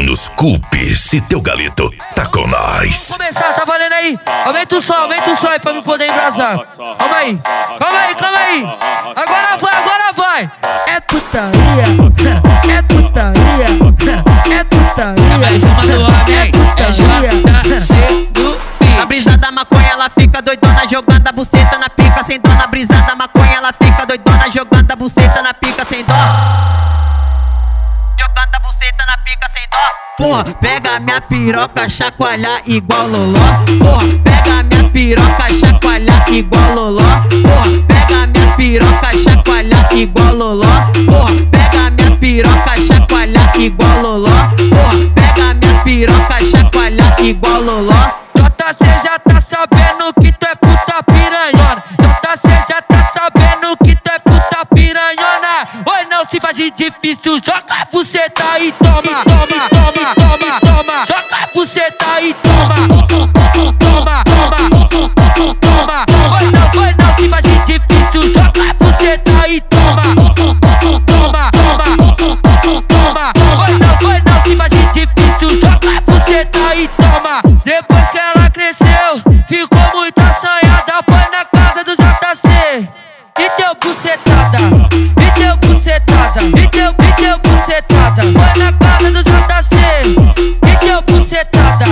nos culpe se teu galito tá com nós. Começar, tá valendo aí? Aumenta o som aí pra me poder embrasar. Calma aí. Agora vai. É putaria, é putaria, é putaria. É mais uma do homem, é JC do beat. A brisa da maconha, ela fica doidona jogando a buceta na pica sem dó. Na brisa da maconha, ela fica doidona jogando a buceta na pica sem dó. Jogando a buceta na pica sem dó. Porra, pega minha piroca, chacoalhar igual loló. Porra, pega minha piroca, chacoalhar igual loló. Porra, pega minha piroca, chacoalhar igual loló. Porra, pega minha piroca, chacoalhar igual loló. Porra, pega minha piroca, chacoalhar igual loló. JC já tá sabendo que tu é puta piranhona. JC já tá sabendo que tu é puta piranhona. Oi, não se faz de difícil, joga a buceta e toma. Joga a buceta e toma. Oi, não se faz de difícil, joga a buceta e toma. Oi, não se faz de difícil, joga a buceta e toma. Depois que ela cresceu, ficou muito assanhada, foi na casa do JC. E teu bucetada, foi na casa do JC. E teu bucetada,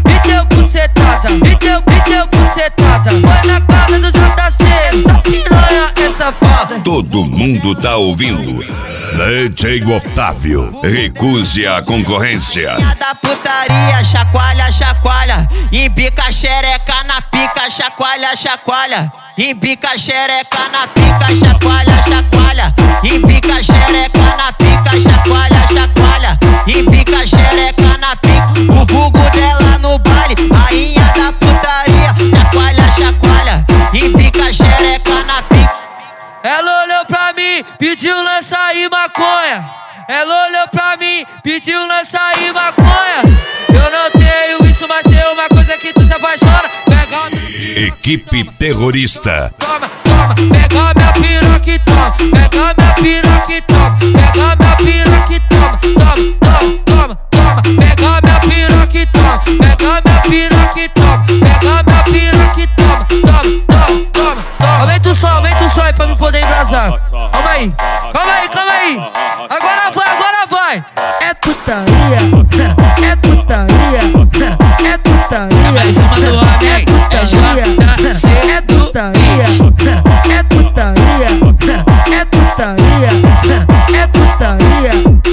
foi na casa do JC. Essa piranha, essa foda. Todo mundo tá ouvindo. DJ Otávio, recuse a concorrência. Da putaria, chacoalha, chacoalha. Embica xereca na pica, chacoalha, chacoalha. Embica xereca na pica, chacoalha, chacoalha. Embica xereca na pica, chacoalha, chacoalha. Embica xereca na pica. O vulgo dela no baile, rainha da putaria, chacoalha, chacoalha. Embica xereca na pica. Ela olhou pra mim, pediu lança e maconha. Ela olhou pra mim, pediu lança e maconha. Eu não tenho isso, mas tem uma coisa que tu se apaixona. Pega minha... Equipe terrorista. Toma, pega minha piroca e toma. Pega minha piroca e toma. Pega minha piroca e toma. Toma. Pega minha piroca e toma. Pega minha piroca e toma. Pega minha piroca e toma. Toma. Aumenta o som aí pra me poder embrasar. Calma aí. Agora vai. É putaria, é putaria, é putaria. É mais uma do homem, é JC do beat. É putaria, é putaria, é putaria.